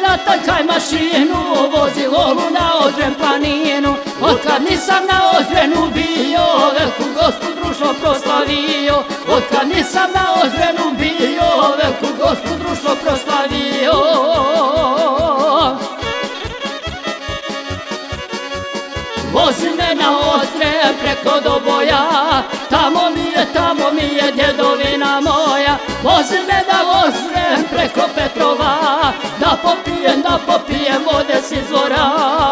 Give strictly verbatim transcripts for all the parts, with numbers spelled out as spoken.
natakaj mašinu, vozi lolu na Ozren planinu. Otkad nisam na Ozrenu bio, velku gospu društvo proslavio. Otkad nisam na Ozrenu bio, velku gospu društvo proslavio. Vozi me na Ozren preko Doboja, tamo mi je, tamo mi je djedovina moja. Vozi me na Ozren preko Petrova, da popijem, da popijem vode s izvora.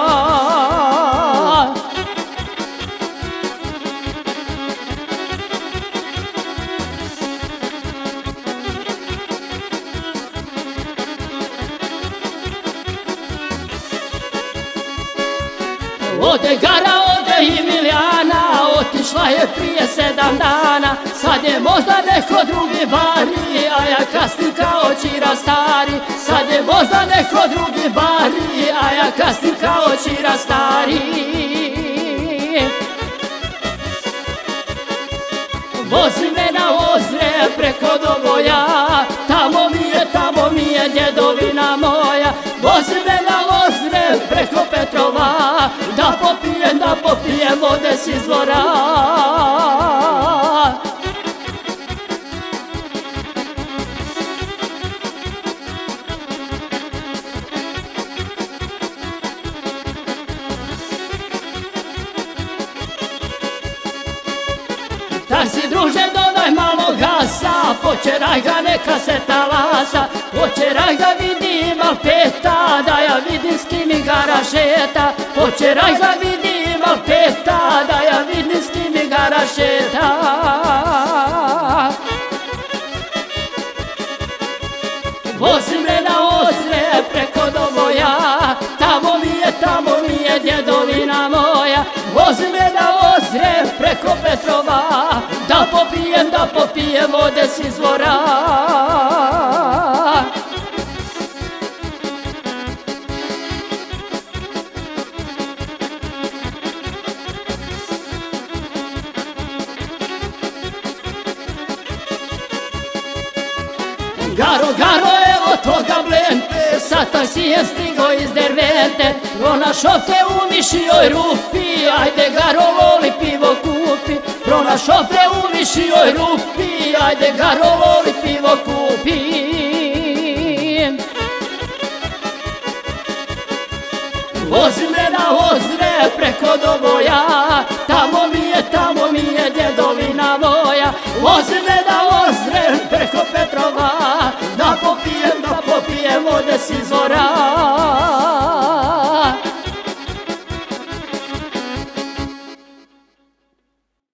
Ode Gara, ode i Milijana, otišla je prije sedam dana. Sad je možda neko drugi bari, a ja kasnim kao Ćira stari. Sad je možda neko drugi bari, a ja kasnim kao Ćira stari. Vozi me na Ozren preko Doboja, tamo mi je, tamo mi je djedovina moja. Vozi me na Ozren preko Petrova, da popijem, da popijem vode s izvora. Taksi druže, dodaj malo gasa, počeraj ga neka se talasa. Počeraj ga vidim al peta, da ja vidim s kim i Gara šeta. Počeraj ga vidim al peta, da ja vidim s kim i Gara šeta. Vozi me na Ozren preko Doboja, tamo mi je, tamo mi je djedovina moja. Vozi me na Ozren preko Petrova, da popijem, da popijem vode s izvora. Garo, Garo, evo toga blente, satan si je stigo iz Dervente. Pronašo te u mišijoj rupi, ajde Garo voli pivo kupi. Pronašo te u mišijoj rupi, ajde Garo voli pivo kupi. Vozi me na Ozren preko Doboja,